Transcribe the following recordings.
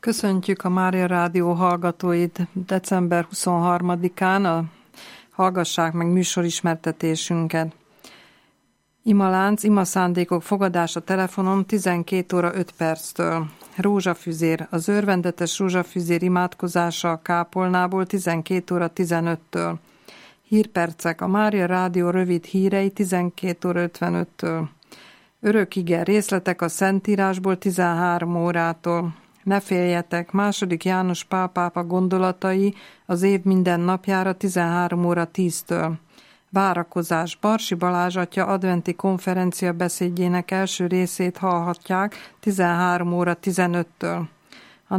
Köszöntjük a Mária Rádió hallgatóit december 23-án, hallgassák meg műsorismertetésünket. Imalánc, imaszándékok fogadása telefonon 12 óra 5 perctől. Rózsafüzér, az örvendetes rózsafüzér imádkozása a kápolnából 12 óra 15-től. Hírpercek, a Mária Rádió rövid hírei 12 óra 55-től. Örökige, részletek a Szentírásból 13 órától. Ne féljetek, II. János Pál pápa gondolatai az év minden napjára 13 óra 10-től. Várakozás, Barsi Balázs atya adventi konferencia beszédjének első részét hallhatják 13 óra 15-től. A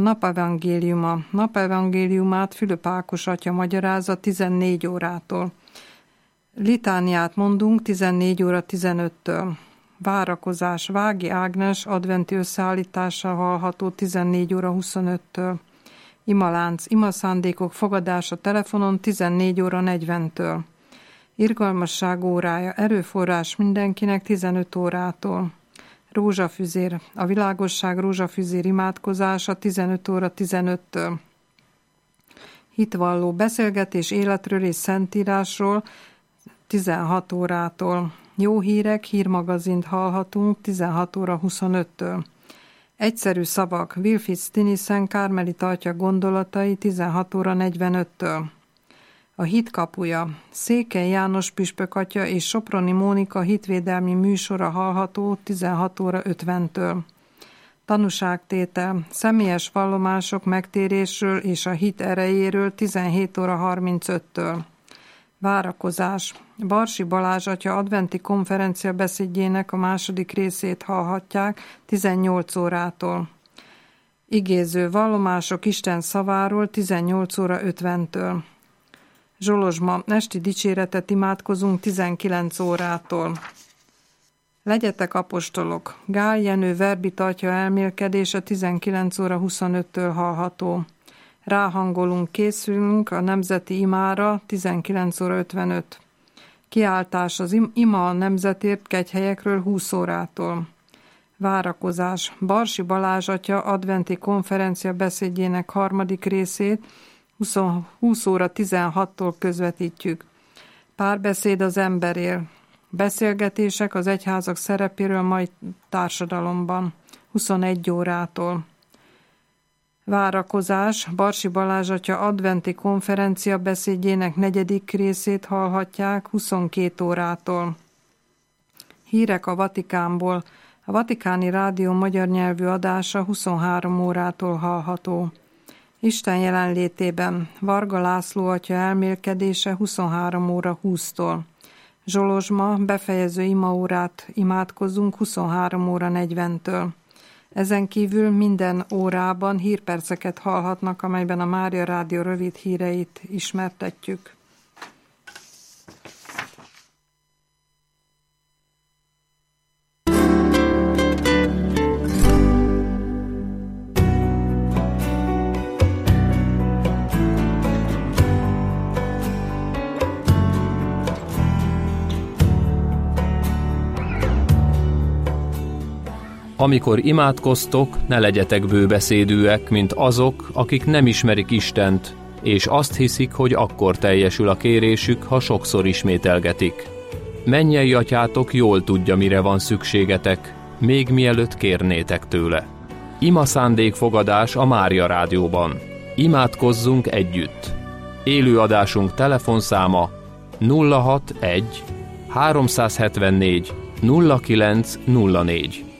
napevangéliumát Fülöp Ákos atya magyarázza 14 órától. Litániát mondunk 14 óra 15-től. Várakozás, Vági Ágnes adventi összeállítása hallható 14 óra 25-től. Imalánc, imaszándékok fogadása telefonon 14 óra 40-től. Irgalmasság órája, erőforrás mindenkinek 15 órától. Rózsafüzér, a világosság rózsafüzér imádkozása 15 óra 15-től. Hitvalló, beszélgetés életről és szentírásról 16 órától. Jó hírek, hírmagazint hallhatunk 16 óra 25-től. Egyszerű szavak, Wilfried Stinnisen Kármelita atya gondolatai 16 óra 45-től. A hit kapuja, Székely János püspök atya és Soproni Mónika hitvédelmi műsora hallható 16 óra 50-től. Tanúságtétel, személyes vallomások megtérésről és a hit erejéről 17 óra 35-től. Várakozás, Barsi Balázs atya adventi konferencia beszédjének a második részét hallhatják 18 órától. Igéző, vallomások Isten szaváról 18 óra 50-től. Zsolozsma, esti dicséretet imádkozunk 19 órától. Legyetek apostolok, Gál Jenő Verbit atya elmélkedése 19 óra 25-től hallható. Ráhangolunk, készülünk a nemzeti imára 19 óra 55. Kiáltás az ima a nemzetért kegyhelyekről 20 órától. Várakozás, Barsi Balázs atya adventi konferencia beszédjének harmadik részét 20 óra 16-tól közvetítjük. Párbeszéd az emberél. Beszélgetések az egyházak szerepéről mai társadalomban 21 órától. Várakozás, Barsi Balázs atya adventi konferencia beszédjének negyedik részét hallhatják 22 órától. Hírek a Vatikánból. A Vatikáni Rádió magyar nyelvű adása 23 órától hallható. Isten jelenlétében Varga László atya elmélkedése 23 óra 20-tól. Zsolozsma, befejező imaórát imádkozunk 23 óra 40-től. Ezen kívül minden órában hírperceket hallhatnak, amelyben a Mária Rádió rövid híreit ismertetjük. Amikor imádkoztok, ne legyetek bőbeszédűek, mint azok, akik nem ismerik Istent, és azt hiszik, hogy akkor teljesül a kérésük, ha sokszor ismételgetik. Mennyei atyátok jól tudja, mire van szükségetek, még mielőtt kérnétek tőle. Ima szándékfogadás a Mária Rádióban. Imádkozzunk együtt. Élőadásunk telefonszáma 061 374 0904.